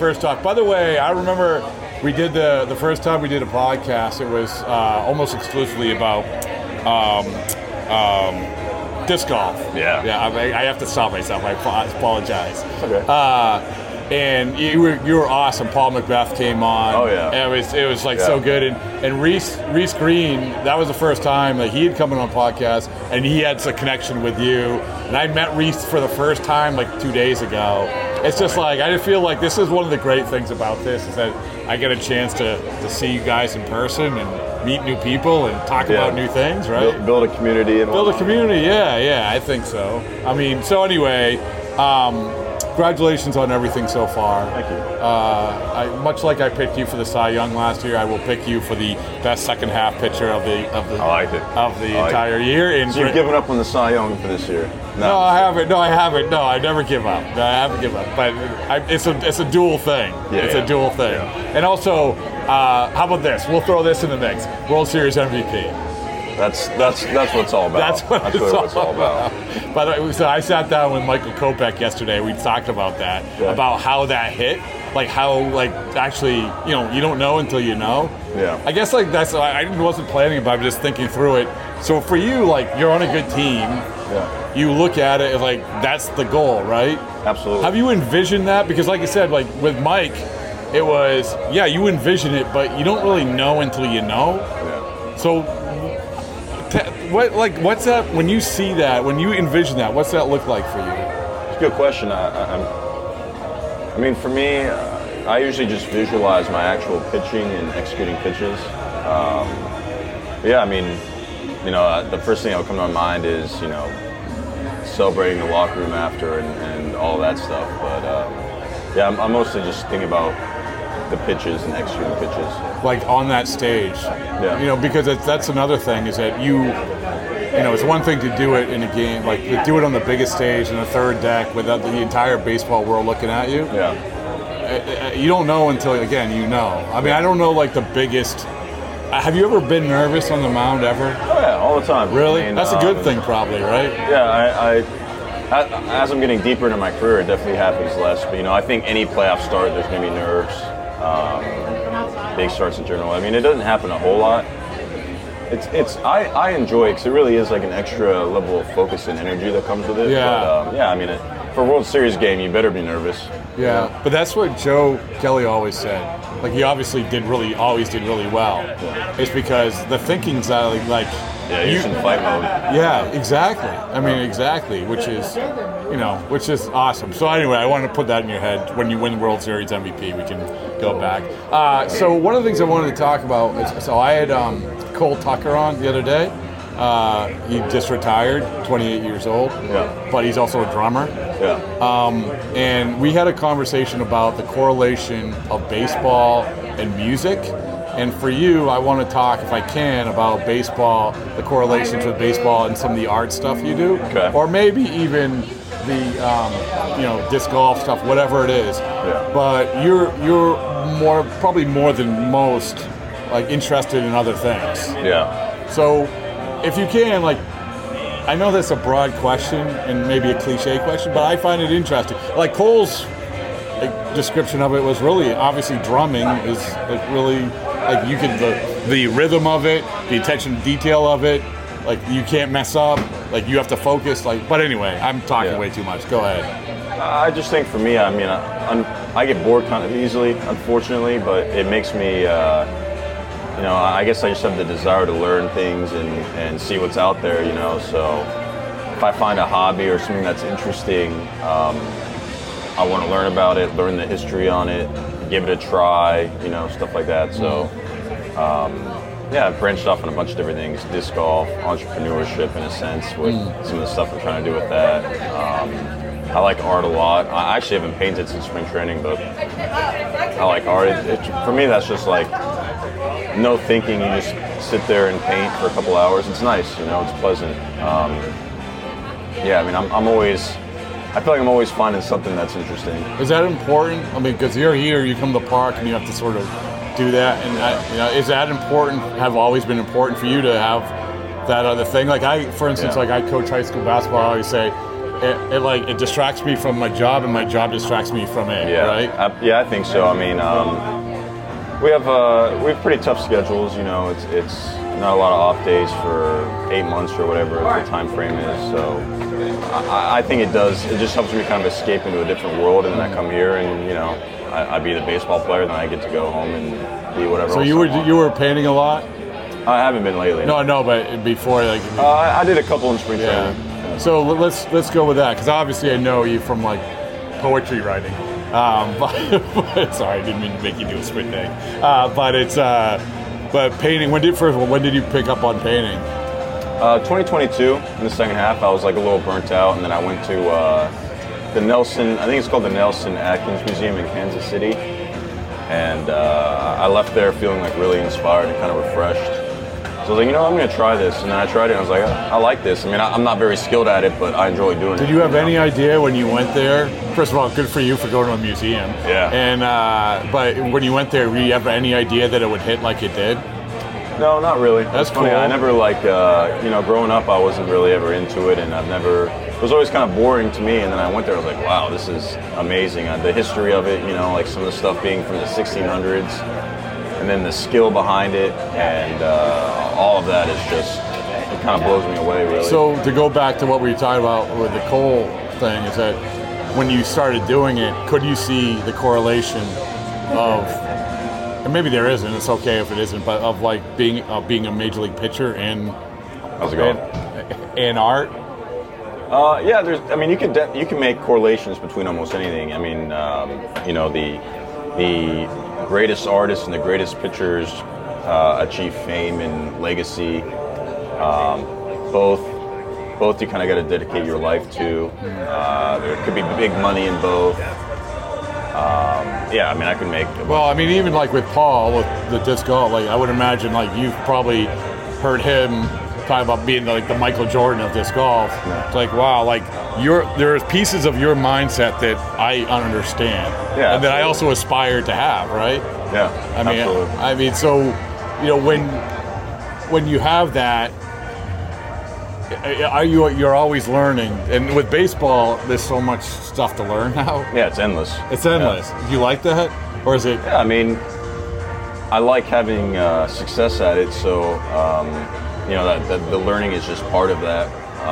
first talk. By the way, I remember we did the first time we did a podcast. It was almost exclusively about disc golf. Yeah. I have to stop myself. I apologize. Okay. And you were awesome. Paul Macbeth came on. Oh yeah. And it was like so good. And Reese Green, that was the first time that he had come on podcast, and he had a connection with you. And I met Reese for the first time like 2 days ago. It's just like I just feel like this is one of the great things about this is that I get a chance to see you guys in person and meet new people and talk about new things, right? Build a community and build a community. Yeah, I think so. I mean, so anyway. Congratulations on everything so far. Thank you. Much like I picked you for the Cy Young last year, I will pick you for the best second half pitcher of the entire year. So you've given up on the Cy Young for this year? No, I haven't. No, I never give up. No, I haven't given up. But it's a dual thing. It's a dual thing. Yeah. And also, how about this? We'll throw this in the mix. World Series MVP. That's what it's all about. That's what it's all about. By the way, so I sat down with Michael Kopech yesterday. We talked about that, about how that hit, like how actually, you don't know until you know. Yeah. I guess that's I wasn't planning about it, just thinking through it. So for you, you're on a good team. Yeah. You look at it like that's the goal, right? Absolutely. Have you envisioned that? Because like I said, with Mike, it was you envision it, but you don't really know until you know. Yeah. So. What's that when you see that, when you envision that, what's that look like for you? It's a good question. I mean, for me, I usually just visualize my actual pitching and executing pitches. I mean, the first thing that will come to my mind is, celebrating the locker room after and all that stuff. But I'm mostly just thinking about the pitches and executing pitches. Like on that stage. Yeah. Because that's another thing is that it's one thing to do it in a game, to do it on the biggest stage in the third deck without the entire baseball world looking at you. Yeah. You don't know until, again, you know. I mean, I don't know, the biggest. Have you ever been nervous on the mound ever? Oh, yeah, all the time. Really? I mean, that's a good thing, probably, right? Yeah, as I'm getting deeper into my career, it definitely happens less. But, I think any playoff start, there's going to be nerves. Big starts in general. I mean, it doesn't happen a whole lot. I enjoy it because it really is like an extra level of focus and energy that comes with it. Yeah. But, I mean, for a World Series game, you better be nervous. Yeah, but that's what Joe Kelly always said. He obviously always did really well. Yeah. It's because the thinking's he's in fight mode. Yeah, exactly. I mean, exactly, which is awesome. So anyway, I wanted to put that in your head. When you win World Series MVP, we can go back. So one of the things I wanted to talk about is, I had Cole Tucker on the other day. He just retired, 28 years old, but he's also a drummer. Yeah. And we had a conversation about the correlation of baseball and music. And for you, I want to talk, if I can, about baseball, the correlations with baseball and some of the art stuff you do. Okay. Or maybe even the, disc golf stuff, whatever it is. Yeah. But you're probably more than most, interested in other things. Yeah. So if you can, I know that's a broad question and maybe a cliche question, but I find it interesting. Cole's description of it was really, obviously drumming is really, you can, the rhythm of it, the attention to detail of it, you can't mess up, you have to focus, but anyway, I'm talking way too much. Go ahead. I just think for me, I mean, I get bored kind of easily, unfortunately, but it makes me, I guess I just have the desire to learn things and see what's out there, so if I find a hobby or something that's interesting, I want to learn about it, learn the history on it, give it a try, stuff like that. So, I've branched off on a bunch of different things, disc golf, entrepreneurship in a sense, with some of the stuff I'm trying to do with that. I like art a lot. I actually haven't painted since spring training, but I like art. For me, that's just no thinking. You just sit there and paint for a couple hours. It's nice, it's pleasant. I mean, I feel like I'm always finding something that's interesting. Is that important? I mean, because you're here, you come to the park, and you have to sort of do that. And is that important? Have always been important for you to have that other thing? For instance, I coach high school basketball. I always say, it distracts me from my job, and my job distracts me from it. Yeah, Right? I think so. I mean, we have pretty tough schedules. You know, it's not a lot of off days for 8 months or whatever the time frame is. So I think it does. It just helps me kind of escape into a different world, and then I come here, and you know, I be the baseball player, then I get to go home and be whatever. So else you were painting a lot? I haven't been lately. No, but before, like. I did a couple in spring training. Yeah. So let's go with that, because obviously I know you from like poetry writing. But sorry, I didn't mean to make you do a spit thing. But painting. When did you pick up on painting? 2022 in the second half. I was like a little burnt out, and then I went to the Nelson. I think it's called the Nelson Atkins Museum in Kansas City, and I left there feeling like really inspired and kind of refreshed. So I was like, you know, I'm going to try this. And then I tried it, and I was like, I like this. I mean, I'm not very skilled at it, but I enjoy doing it. Did you have any idea when you went there? First of all, good for you for going to a museum. Yeah. And but when you went there, did you have any idea that it would hit like it did? No, not really. That's funny. cool. I never you know, growing up, I wasn't really ever into it, and it was always kind of boring to me. And then I went there, I was like, wow, this is amazing. The history of it, you know, like some of the stuff being from the 1600s, and then the skill behind it, and all of that is just, it kind of blows me away, really. So to go back to what we were talking about with the Cole thing, is that when you started doing it, could you see the correlation of, and maybe there isn't, it's okay if it isn't, but of like being a major league pitcher and how's it going? And art? Yeah, I mean, you can make correlations between almost anything. I mean, you know, the greatest artists and the greatest pitchers achieve fame and legacy. Both you kind of got to dedicate your life to. There could be big money in both. Yeah, I mean, I could make. Well, I mean, even like with Paul, with the disc golf, like I would imagine, like you've probably heard him talk about being like the Michael Jordan of disc golf. Yeah. It's like, wow, like there's pieces of your mindset that I understand, yeah, and that I also aspire to have, right? Yeah, absolutely. I mean, so you know, when you have that, you're always learning, and with baseball, there's so much stuff to learn now. Yeah, it's endless. It's endless. Yeah. Do you like that, or is it? Yeah, I mean, I like having success at it, so you know that the learning is just part of that.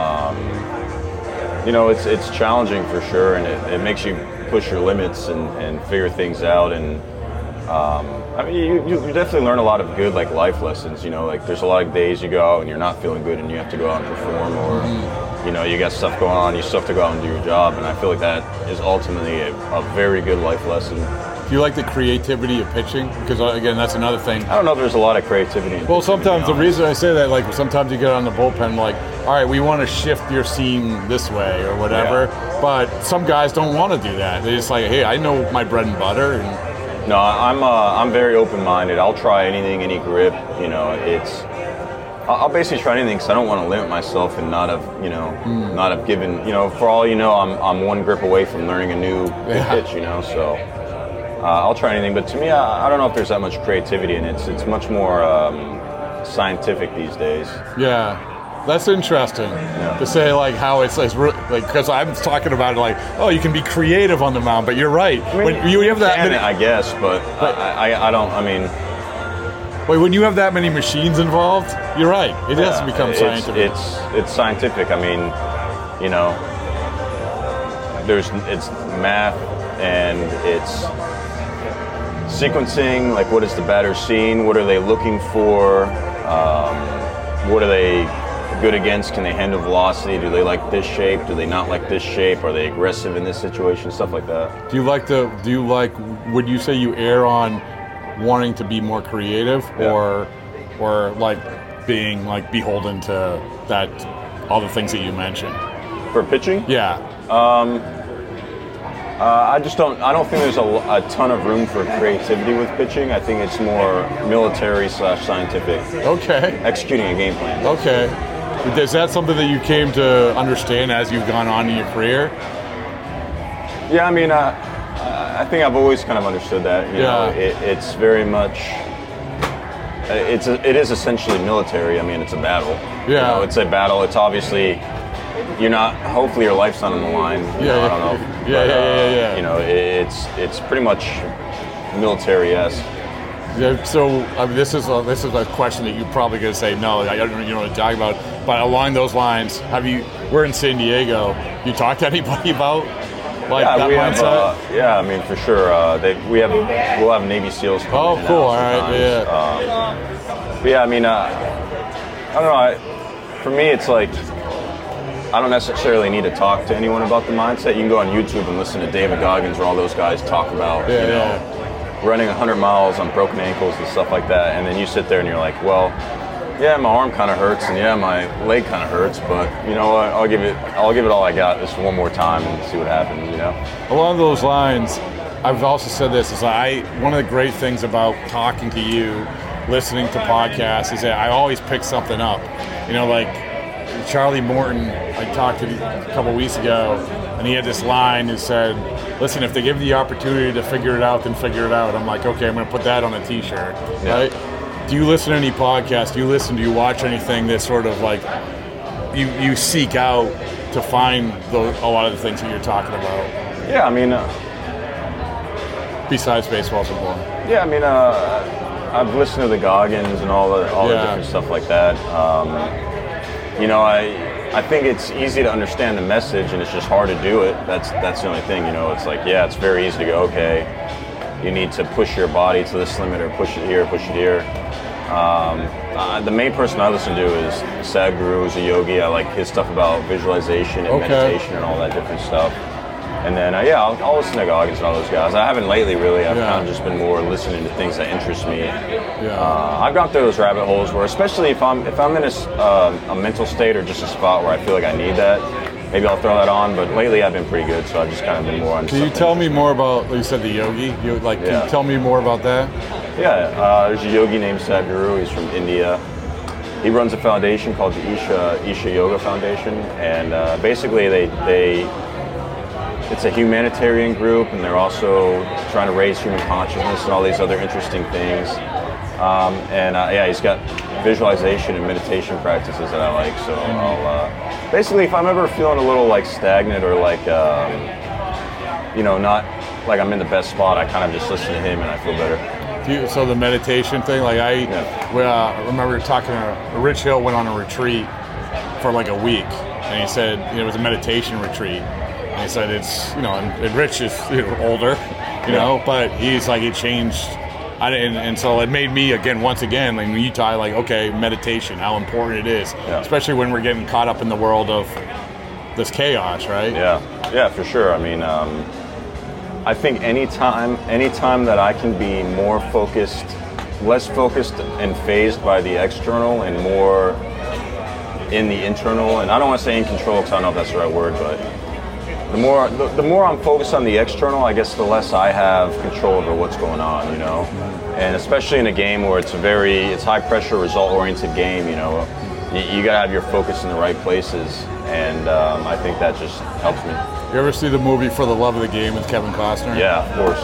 You know, it's challenging for sure, and it makes you push your limits and figure things out. And I mean, you definitely learn a lot of good like life lessons. You know, like there's a lot of days you go out and you're not feeling good, and you have to go out and perform, or you know, you got stuff going on, you still have to go out and do your job. And I feel like that is ultimately a very good life lesson. Do you like the creativity of pitching? Because again, that's another thing. I don't know if there's a lot of creativity in Well, pitching, sometimes to the be honest. reason I say that, like sometimes you get on the bullpen, like, all right, we want to shift your seam this way or whatever. Yeah. But some guys don't want to do that. They're just like, hey, I know my bread and butter. And No, I'm very open-minded. I'll try anything, any grip. You know, I'll basically try anything because I don't want to limit myself and not have given. You know, for all you know, I'm one grip away from learning a new pitch. You know, so I'll try anything. But to me, I don't know if there's that much creativity in it. It's much more scientific these days. yeah. That's interesting to say, like how it's like because I'm talking about it like, oh, you can be creative on the mound, but you're right. I mean, when you have that many, I guess, but I don't. I mean, when you have that many machines involved, you're right. It has to become scientific. It's scientific. I mean, you know, it's math and it's sequencing. Like, what is the batter seeing? What are they looking for? What are they good against? Can they handle velocity? Do they like this shape? Do they not like this shape? Are they aggressive in this situation? Stuff like that. Would you say you err on wanting to be more creative, or like being like beholden to that, all the things that you mentioned? For pitching? Yeah. I don't think there's a ton of room for creativity with pitching. I think it's more military/scientific. Okay. Executing a game plan. Okay. Is that something that you came to understand as you've gone on in your career? Yeah, I mean, I think I've always kind of understood that. You know, it's very much. It is essentially military. I mean, it's a battle. Yeah. You know, it's a battle. It's obviously, you're not. Hopefully, your life's not on the line. I don't know. Yeah. You know, it's pretty much military-esque. Yeah, so this is a question that you're probably going to say no. I don't know what to talk about. But along those lines, we're in San Diego. You talk to anybody about that mindset? I mean, for sure. We'll have Navy SEALs come in. Oh, cool. All right. But yeah, I mean, I don't know. For me, it's like I don't necessarily need to talk to anyone about the mindset. You can go on YouTube and listen to David Goggins or all those guys talk about running 100 miles on broken ankles and stuff like that, and then you sit there and you're like, well, yeah, my arm kind of hurts and yeah, my leg kind of hurts, but you know what? I'll give it all I got this one more time and see what happens. You know. Along those lines, I've also said this is one of the great things about talking to you, listening to podcasts, is that I always pick something up. You know, like Charlie Morton, I talked to a couple weeks ago, and he had this line that said, listen, if they give you the opportunity to figure it out, then figure it out. I'm like, okay, I'm going to put that on a t-shirt, right? Do you listen to any podcasts? Do you watch anything that sort of like you seek out to find a lot of the things that you're talking about? Yeah, I mean... besides baseball football. Yeah, I mean, I've listened to the Goggins and all the different stuff like that. You know, I think it's easy to understand the message, and it's just hard to do it. That's the only thing. You know, it's like, yeah, it's very easy to go, okay, you need to push your body to this limit, or push it here, push it here. The main person I listen to is Sadhguru, who's a yogi. I like his stuff about visualization and meditation and all that different stuff. And then, I'll listen to Goggins and all those guys. I haven't lately, really. I've kind of just been more listening to things that interest me. I've gone through those rabbit holes where, especially if I'm in a mental state or just a spot where I feel like I need that, maybe I'll throw that on. But lately, I've been pretty good, so I've just kind of been more on. Can you tell me more about? Like you said, the yogi. Can you tell me more about that? Yeah, there's a yogi named Sadhguru. He's from India. He runs a foundation called the Isha Yoga Foundation, and basically it's a humanitarian group, and they're also trying to raise human consciousness and all these other interesting things. He's got visualization and meditation practices that I like. So I'll basically, if I'm ever feeling a little like stagnant or like not like I'm in the best spot, I kind of just listen to him and I feel better. So the meditation thing, like I remember talking to Rich Hill went on a retreat for like a week, and he said it was a meditation retreat. And he said it's, and Rich is older, but he's like, it changed. And so it made me, once again, like when you talk, like, okay, meditation, how important it is, especially when we're getting caught up in the world of this chaos, right? Yeah, for sure. I mean, I think anytime that I can be more focused, less focused and phased by the external and more in the internal, and I don't want to say in control because I don't know if that's the right word, but the more I'm focused on the external, I guess the less I have control over what's going on, And especially in a game where it's high pressure, result oriented game, you gotta have your focus in the right places, and I think that just helps me. You ever see the movie For the Love of the Game with Kevin Costner? Yeah, of course.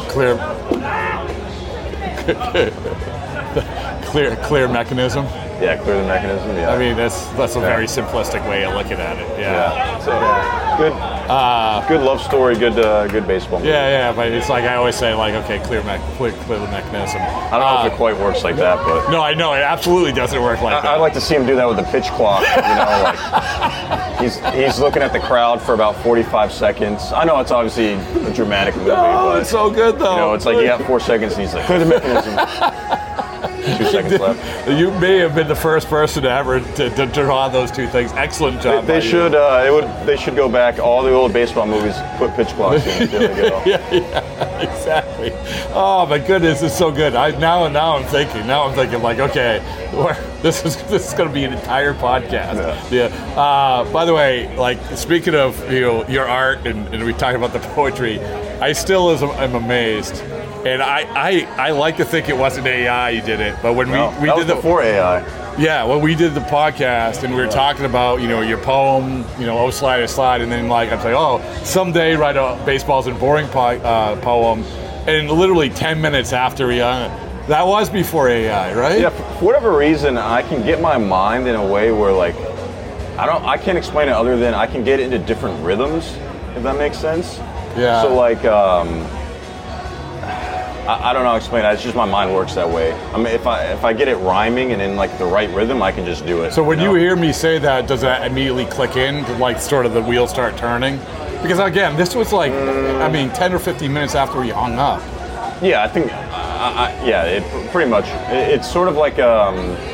Clear mechanism. Yeah, clear the mechanism. Yeah. I mean, that's a very simplistic way of looking at it. Yeah. So, good love story. Good baseball movie. Yeah. But it's like I always say, like, okay, clear the mechanism. I don't know if it quite works like that, but no, I know it absolutely doesn't work like that. I'd like to see him do that with the pitch clock. Like he's looking at the crowd for about 45 seconds. I know it's obviously a dramatic movie, but it's so good though. It's like you have 4 seconds, and he's like, clear the mechanism. 2 seconds left. You may have been the first person to ever to draw those two things. Excellent job. They should go back. All the old baseball movies put pitch clocks in. There they go. Yeah, exactly. Oh my goodness, it's so good. Now I'm thinking like, okay, this is going to be an entire podcast. Yeah. By the way, like speaking of your art and we talked about the poetry, I still am amazed. And I like to think it wasn't AI you did it, but when we did before AI. Yeah, when we did the podcast and we were talking about your poem, Oh Slide or Slide, and then like I'm like, oh, someday write a Baseball's and Boring poem, and literally 10 minutes after that was before AI, right? Yeah, for whatever reason, I can get my mind in a way where like I can't explain it other than I can get into different rhythms, if that makes sense. Yeah. So like, I don't know how to explain it. It's just my mind works that way. I mean, if I get it rhyming and in like the right rhythm, I can just do it. So when you hear me say that, does that immediately click in to like sort of the wheels start turning? Because again, this was like, 10 or 15 minutes after we hung up. Yeah, I think, it pretty much. It's sort of like, I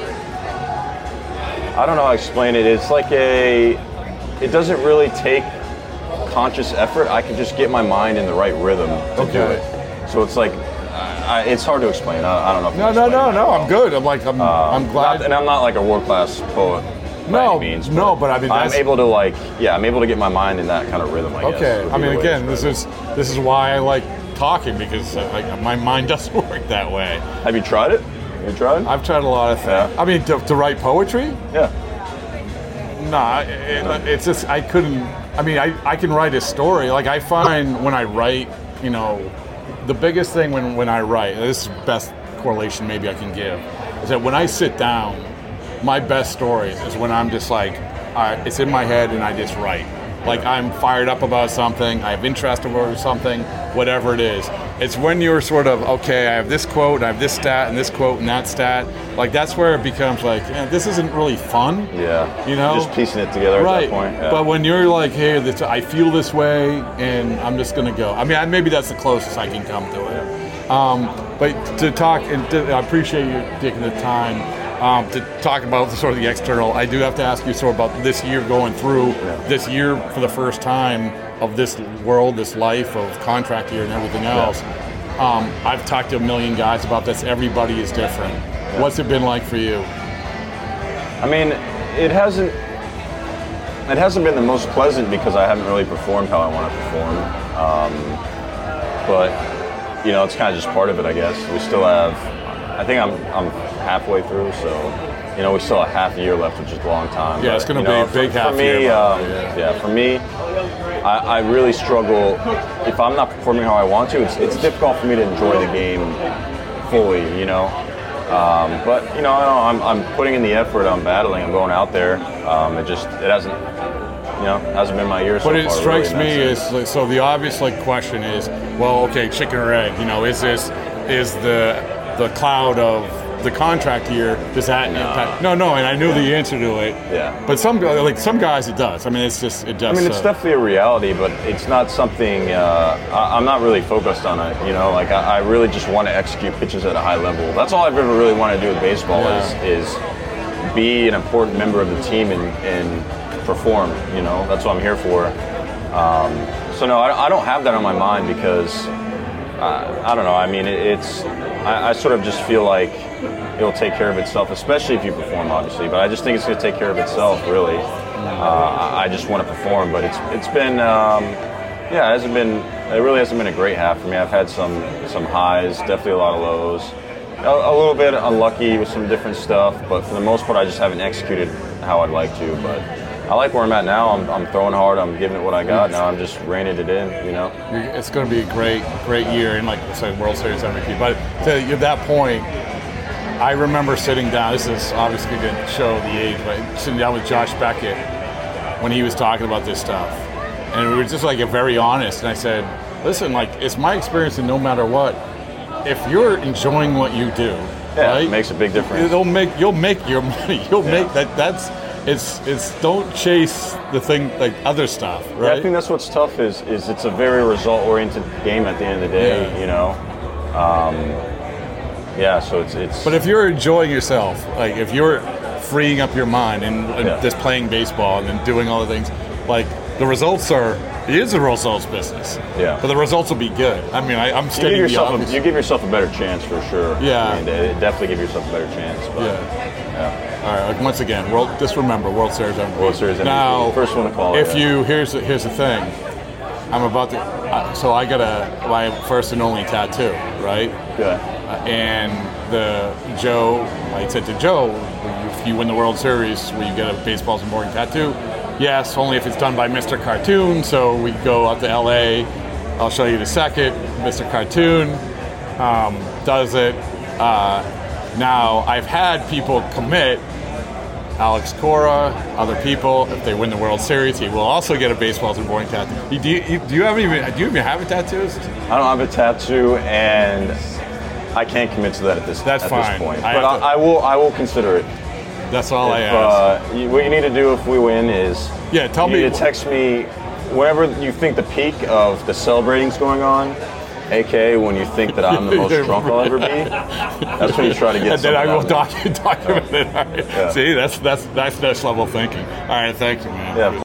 don't know how to explain it. It's like it doesn't really take conscious effort. I can just get my mind in the right rhythm to do it. So it's like, it's hard to explain. I don't know. If No. I'm good. I'm glad. And I'm not like a world-class poet by any means. But I mean, I'm able to I'm able to get my mind in that kind of rhythm. I guess. Okay. I mean, again, this is why I like talking, because my mind doesn't work that way. Have you tried it? I've tried a lot of things. Yeah. I mean, to write poetry? Yeah. No, it's just I couldn't. I mean, I can write a story. Like I find when I write, the biggest thing when I write, this is the best correlation maybe I can give, is that when I sit down, my best stories is when I'm just like, it's in my head and I just write. Like I'm fired up about something, I have interest over something, whatever it is. It's when you're sort of, okay, I have this quote, and I have this stat, and this quote, and that stat. Like that's where it becomes like, this isn't really fun. Yeah. Just piecing it together at that point. Yeah. But when you're like, hey, I feel this way, and I'm just gonna go. I mean, maybe that's the closest I can come to it. But to talk, and I appreciate you taking the time to talk about the sort of the external. I do have to ask you sort of about this year going through, this year for the first time of this world, this life of contract year and everything else. I've talked to a million guys about this. Everybody is different. Yeah. What's it been like for you? I mean, it hasn't been the most pleasant because I haven't really performed how I want to perform. But it's kind of just part of it, I guess. We still have, I think I'm halfway through, so we still have half a year left, which is a long time. Yeah, it's going to be a big half year. For me, I really struggle. If I'm not performing how I want to, it's difficult for me to enjoy the game fully, But I'm putting in the effort. I'm battling. I'm going out there. It hasn't been my year so far. But it strikes really, me as so the obvious question is, well, okay, chicken or egg. Is the cloud of the contract year, does that impact? No, and I knew the answer to it. Yeah. But some guys it does. I mean, it's just, it does. I mean, it's definitely a reality, but it's not something, I'm not really focused on it, I really just want to execute pitches at a high level. That's all I've ever really wanted to do with baseball is be an important member of the team and perform, that's what I'm here for. So no, I don't have that on my mind because, I don't know, I mean, I sort of just feel like it'll take care of itself, especially if you perform, obviously. But I just think it's going to take care of itself, really. I just want to perform, but it's been, it really hasn't been a great half for me. I've had some highs, definitely a lot of lows. A little bit unlucky with some different stuff, but for the most part, I just haven't executed how I'd like to. But I like where I'm at now. I'm throwing hard. I'm giving it what I got. Now I'm just reining it in, It's going to be a great year, and like I said, World Series MVP. But at that point, I remember sitting down. This is obviously going to show the age, but sitting down with Josh Beckett when he was talking about this stuff, and we were just very honest. And I said, "Listen, it's my experience, and no matter what, if you're enjoying what you do, right, it makes a big difference. You'll make your money. Make that. That's." It's don't chase the thing like other stuff, right? Yeah, I think that's what's tough is it's a very result-oriented game at the end of the day, So it's. But if you're enjoying yourself, like if you're freeing up your mind and just playing baseball and then doing all the things, the results it is a results business. Yeah. But the results will be good. I mean, I'm stating the obvious. You give yourself a better chance for sure. Yeah. I mean, definitely give yourself a better chance. But, yeah. All right. Once again, just remember, World Series MVP. World Series MVP. Now, first one to call it. Here's the thing. I'm about to. So I got my first and only tattoo, right? Good. And I said to Joe, if you win the World Series, will you get a Baseball's Important tattoo? Yes, only if it's done by Mr. Cartoon. So we go out to LA. I'll show you the second. Mr. Cartoon does it. Now I've had people commit Alex Cora, other people. If they win the World Series, he will also get a Baseballs and Boring tattoo. Do you even have a tattoo? I don't have a tattoo, and I can't commit to that at this That's fine. point. But I will consider it. That's all I ask. What you need to do if we win is tell me. You need to text me whenever you think the peak of the celebrating's going on. AKA when you think that I'm the most drunk I'll ever be, that's when you try to get. And then I will document it. All right. Yeah. See, that's next level thinking. All right, thank you, man. Yeah.